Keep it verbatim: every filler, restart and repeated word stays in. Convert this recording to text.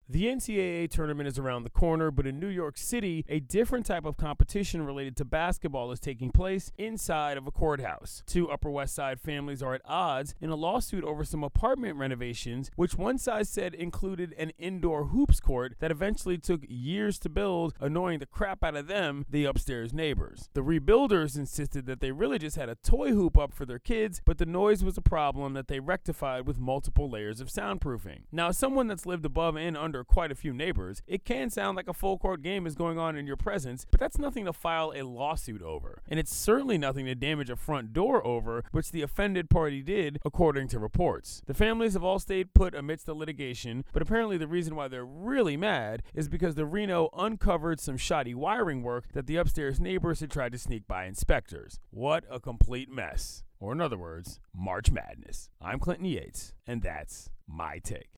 The N C double A tournament is around the corner, but in New York City, a different type of competition related to basketball is taking place inside of a courthouse. Two Upper West Side families are at odds in a lawsuit over some apartment renovations, which one side said included an indoor hoops court that eventually took years to build, annoying the crap out of them, the upstairs neighbors. The rebuilders insisted that they really just had a toy hoop up for their kids, but the noise was a problem that they rectified with multiple layers of soundproofing. Now, as someone that's lived above and under quite a few neighbors, it can sound like a full court game is going on in your presence, but that's nothing to file a lawsuit over. And it's certainly nothing to damage a front door over, which the offended party did, according to reports. The families have all stayed put amidst the litigation, but apparently the reason why they're really mad is because the Reno uncovered some shoddy wiring work that the upstairs neighbors had tried to sneak by inspectors. What a complete mess. Or in other words, March Madness. I'm Clinton Yates, and that's my take.